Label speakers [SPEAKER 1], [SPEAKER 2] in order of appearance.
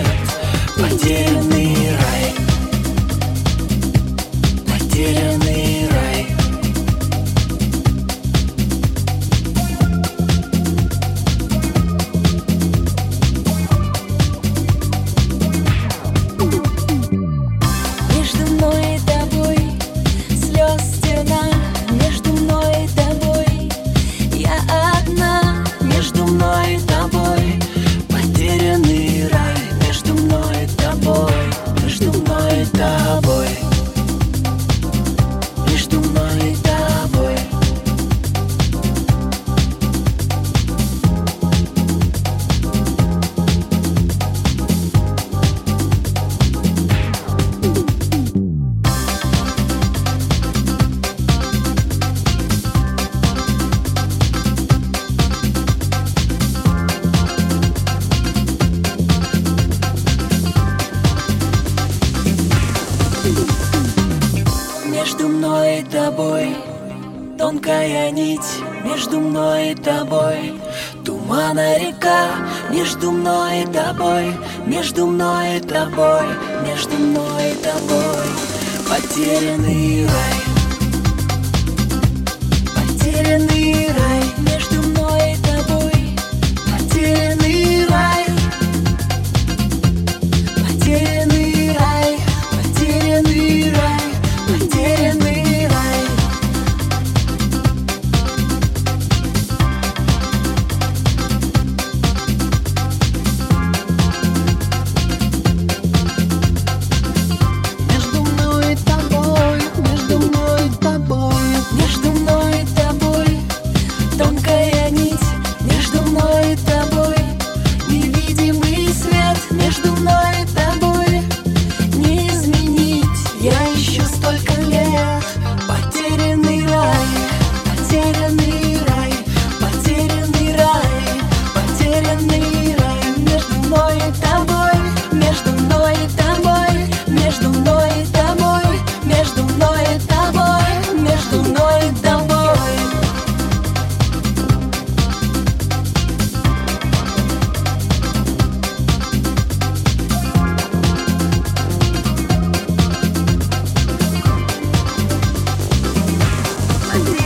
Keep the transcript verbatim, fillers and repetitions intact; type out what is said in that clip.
[SPEAKER 1] Потерянный рай, потерянный рай.
[SPEAKER 2] Между мной и тобой слез стена, между мной и тобой я одна.
[SPEAKER 1] Между мной и тобой потерянный рай. Между мной и тобой, между мной и тобой, между мной и тобой. Между мной и тобой тонкая нить, между мной и тобой тумана река. Между мной и тобой, между мной и тобой, между мной и тобой потерянный рай, потерянный рай. Между мной и тобой потерянный рай, потерянный рай, потерянный рай, потерянный рай. Между мной и тобой, между мной и тобой, между мной и тобой тонкая нить, между мной и тобой невидимый свет. Между мной и тобой не изменить, я ищу столько лет. Потерянный рай, потерянный рай, потерянный рай, потерянный рай. Между мной и тобой, между мной и тобой, между мной и тобой, между мной и тобой, между мной и тобой. Потерянный